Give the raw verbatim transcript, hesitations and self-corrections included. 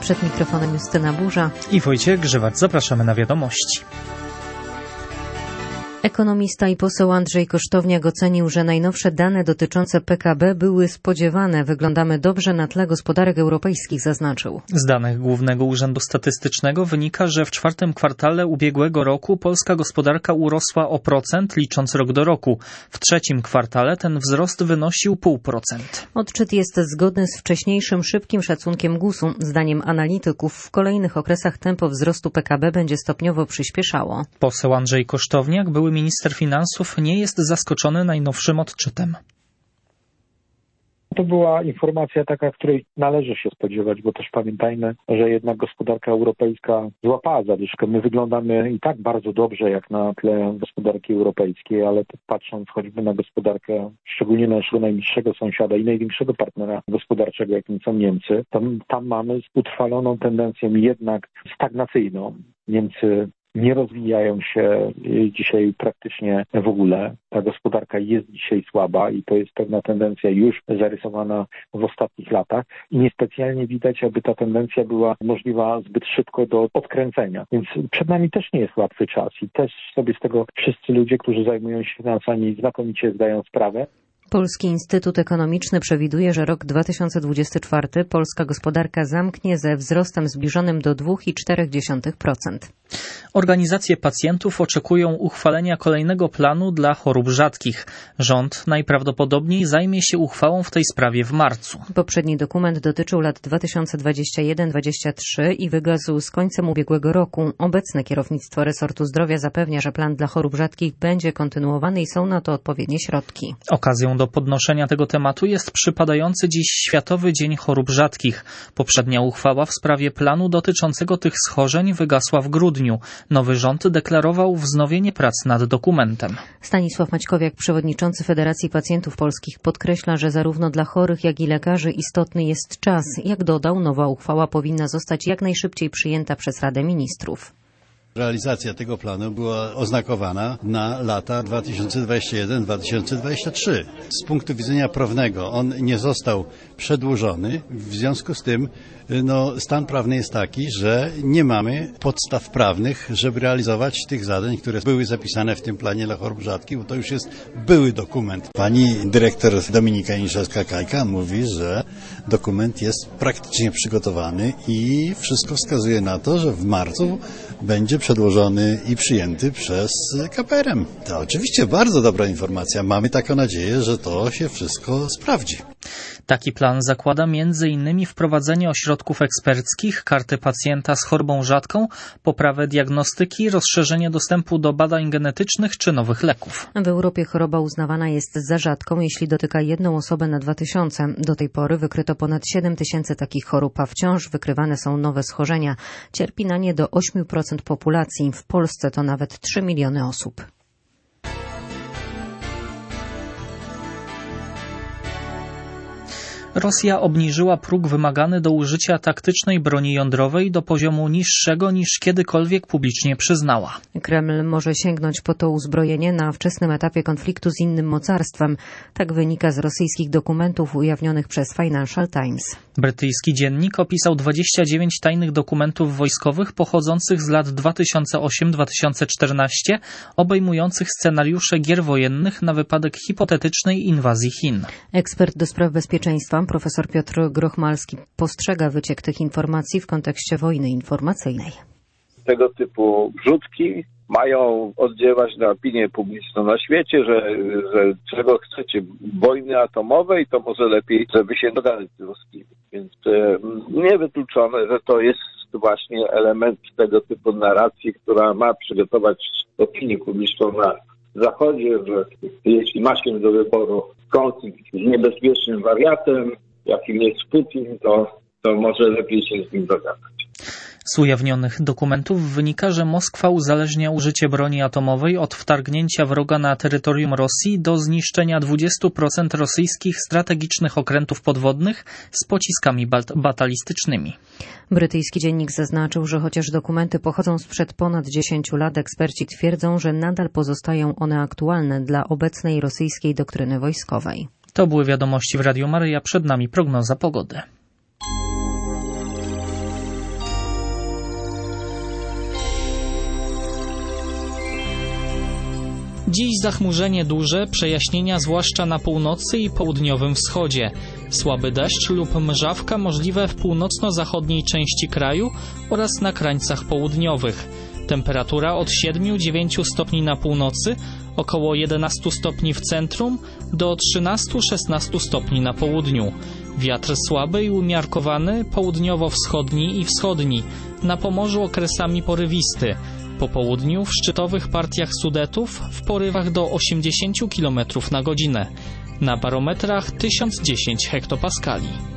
Przed mikrofonem Justyna Burza i Wojciech Grzywacz. Zapraszamy na wiadomości. Ekonomista i poseł Andrzej Kosztowniak ocenił, że najnowsze dane dotyczące P K B były spodziewane. Wyglądamy dobrze na tle gospodarek europejskich, zaznaczył. Z danych Głównego Urzędu Statystycznego wynika, że w czwartym kwartale ubiegłego roku polska gospodarka urosła o procent, licząc rok do roku. W trzecim kwartale ten wzrost wynosił pół procent. Odczyt jest zgodny z wcześniejszym szybkim szacunkiem gusu. Zdaniem analityków w kolejnych okresach tempo wzrostu P K B będzie stopniowo przyspieszało. Poseł Andrzej Kosztowniak, były minister finansów, nie jest zaskoczony najnowszym odczytem. To była informacja taka, której należy się spodziewać, bo też pamiętajmy, że jednak gospodarka europejska złapała zadyszkę. My wyglądamy i tak bardzo dobrze jak na tle gospodarki europejskiej, ale patrząc choćby na gospodarkę, szczególnie naszego najbliższego sąsiada i największego partnera gospodarczego, jakim są Niemcy, tam, tam mamy utrwaloną tendencję jednak stagnacyjną. Niemcy nie rozwijają się dzisiaj praktycznie w ogóle. Ta gospodarka jest dzisiaj słaba i to jest pewna tendencja już zarysowana w ostatnich latach i niespecjalnie widać, aby ta tendencja była możliwa zbyt szybko do odkręcenia. Więc przed nami też nie jest łatwy czas i też sobie z tego wszyscy ludzie, którzy zajmują się finansami, znakomicie zdają sprawę. Polski Instytut Ekonomiczny przewiduje, że rok dwa tysiące dwudziesty czwarty polska gospodarka zamknie ze wzrostem zbliżonym do dwa i cztery dziesiąte procent. Organizacje pacjentów oczekują uchwalenia kolejnego planu dla chorób rzadkich. Rząd najprawdopodobniej zajmie się uchwałą w tej sprawie w marcu. Poprzedni dokument dotyczył lat dwa tysiące dwudziestego pierwszego do dwudziestego trzeciego i wygasł z końcem ubiegłego roku. Obecne kierownictwo resortu zdrowia zapewnia, że plan dla chorób rzadkich będzie kontynuowany i są na to odpowiednie środki. Okazją do podnoszenia tego tematu jest przypadający dziś Światowy Dzień Chorób Rzadkich. Poprzednia uchwała w sprawie planu dotyczącego tych schorzeń wygasła w grudniu. Nowy rząd deklarował wznowienie prac nad dokumentem. Stanisław Maćkowiak, przewodniczący Federacji Pacjentów Polskich, podkreśla, że zarówno dla chorych, jak i lekarzy istotny jest czas. Jak dodał, nowa uchwała powinna zostać jak najszybciej przyjęta przez Radę Ministrów. Realizacja tego planu była oznakowana na lata dwa tysiące dwudziesty pierwszy do dwa tysiące dwudziestego trzeciego. Z punktu widzenia prawnego on nie został przedłużony, w związku z tym no, stan prawny jest taki, że nie mamy podstaw prawnych, żeby realizować tych zadań, które były zapisane w tym planie dla chorób rzadkich, bo to już jest były dokument. Pani dyrektor Dominika Janiszewska-Kajka mówi, że dokument jest praktycznie przygotowany i wszystko wskazuje na to, że w marcu będzie przedłożony i przyjęty przez K P R M. To oczywiście bardzo dobra informacja. Mamy taką nadzieję, że to się wszystko sprawdzi. Taki plan zakłada między innymi wprowadzenie ośrodków eksperckich, karty pacjenta z chorobą rzadką, poprawę diagnostyki, rozszerzenie dostępu do badań genetycznych czy nowych leków. W Europie choroba uznawana jest za rzadką, jeśli dotyka jedną osobę na dwa tysiące. Do tej pory wykryto ponad siedem tysięcy takich chorób, a wciąż wykrywane są nowe schorzenia. Cierpi na nie do osiem procent populacji. W Polsce to nawet trzy miliony osób. Rosja obniżyła próg wymagany do użycia taktycznej broni jądrowej do poziomu niższego niż kiedykolwiek publicznie przyznała. Kreml może sięgnąć po to uzbrojenie na wczesnym etapie konfliktu z innym mocarstwem. Tak wynika z rosyjskich dokumentów ujawnionych przez Financial Times. Brytyjski dziennik opisał dwadzieścia dziewięć tajnych dokumentów wojskowych pochodzących z lat dwa tysiące ósmego do dwa tysiące czternastego, obejmujących scenariusze gier wojennych na wypadek hipotetycznej inwazji Chin. Ekspert do spraw bezpieczeństwa profesor Piotr Grochmalski postrzega wyciek tych informacji w kontekście wojny informacyjnej. Tego typu wrzutki mają oddziaływać na opinię publiczną na świecie, że, że czego chcecie, wojny atomowej, to może lepiej, żeby się dogadać z ruskimi. Więc e, niewykluczone, że to jest właśnie element tego typu narracji, która ma przygotować opinię publiczną na Zachodzie, że jeśli ma się do wyboru konflikt z niebezpiecznym wariatem, jakim jest Putin, to, to może lepiej się z nim dogadać. Z ujawnionych dokumentów wynika, że Moskwa uzależnia użycie broni atomowej od wtargnięcia wroga na terytorium Rosji do zniszczenia dwadzieścia procent rosyjskich strategicznych okrętów podwodnych z pociskami batalistycznymi. Brytyjski dziennik zaznaczył, że chociaż dokumenty pochodzą sprzed ponad dziesięciu lat, eksperci twierdzą, że nadal pozostają one aktualne dla obecnej rosyjskiej doktryny wojskowej. To były wiadomości w Radiu Maryja, przed nami prognoza pogody. Dziś zachmurzenie duże, przejaśnienia zwłaszcza na północy i południowym wschodzie. Słaby deszcz lub mrzawka możliwe w północno-zachodniej części kraju oraz na krańcach południowych. Temperatura od siedmiu do dziewięciu stopni na północy, około jedenastu stopni w centrum, do trzynastu do szesnastu stopni na południu. Wiatr słaby i umiarkowany, południowo-wschodni i wschodni, na Pomorzu okresami porywisty. Po południu w szczytowych partiach Sudetów w porywach do osiemdziesięciu kilometrów na godzinę. Na barometrach tysiąc dziesięć hektopaskali.